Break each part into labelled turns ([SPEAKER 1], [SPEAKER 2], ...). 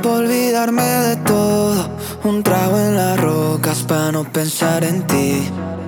[SPEAKER 1] pa' olvidarme de todo, un trago en las rocas pa' no pensar en ti.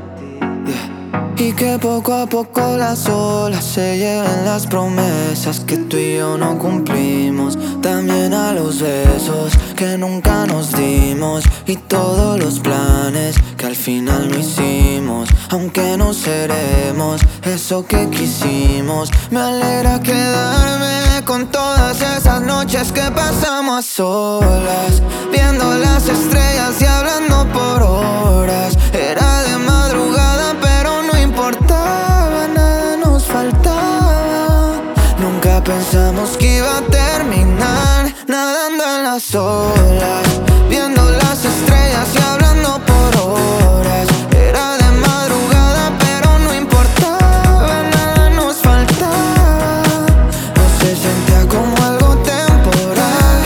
[SPEAKER 1] Y que poco a poco las olas se lleven las promesas que tú y yo no cumplimos. También a los besos que nunca nos dimos y todos los planes que al final no hicimos. Aunque no seremos eso que quisimos, me alegra quedarme con todas esas noches que pasamos a solas, viendo las estrellas y hablando por horas. Era de madrugada pero no importaba, nada nos faltaba. Nunca pensamos que iba a terminar nadando en las olas, viendo las estrellas y hablando por horas. Era de madrugada pero no importaba, nada nos faltaba. No se sentía como algo temporal,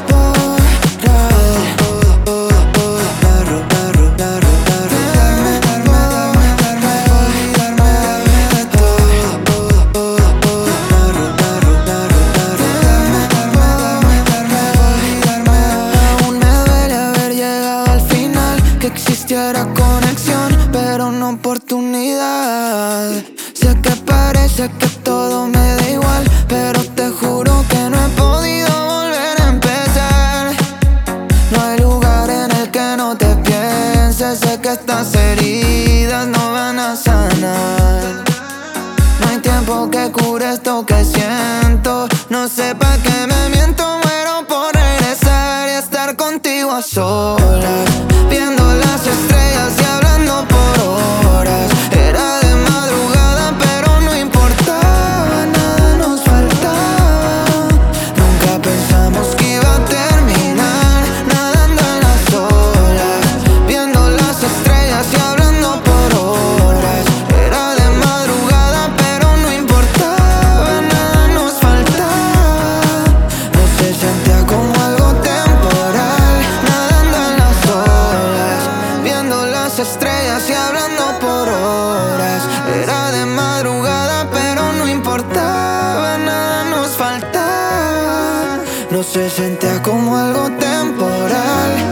[SPEAKER 1] aún me duele haber llegado al final, que existiera conexión pero no oportunidad. Sé que parece que todo me da igual, pero te juro que no he podido volver a empezar. No hay lugar en el que no te pienses, sé que estas heridas no van a sanar. No hay tiempo que cure esto que siento, no sé pa' qué me miento, muero por regresar y estar contigo a solas, viendo las estrellas y hablando por horas. Era de madrugada pero no importaba, nada nos faltaba. Nunca pensamos que iba a terminar nadando en las olas, viendo las estrellas y hablando por horas. Era de madrugada pero no importaba, nada nos faltaba. No se sentía como algo temporal, nadando en las olas, viendo las estrellas y hablando por horas. Era de madrugada pero no importaba, nada nos faltaba. No se sentía como algo temporal.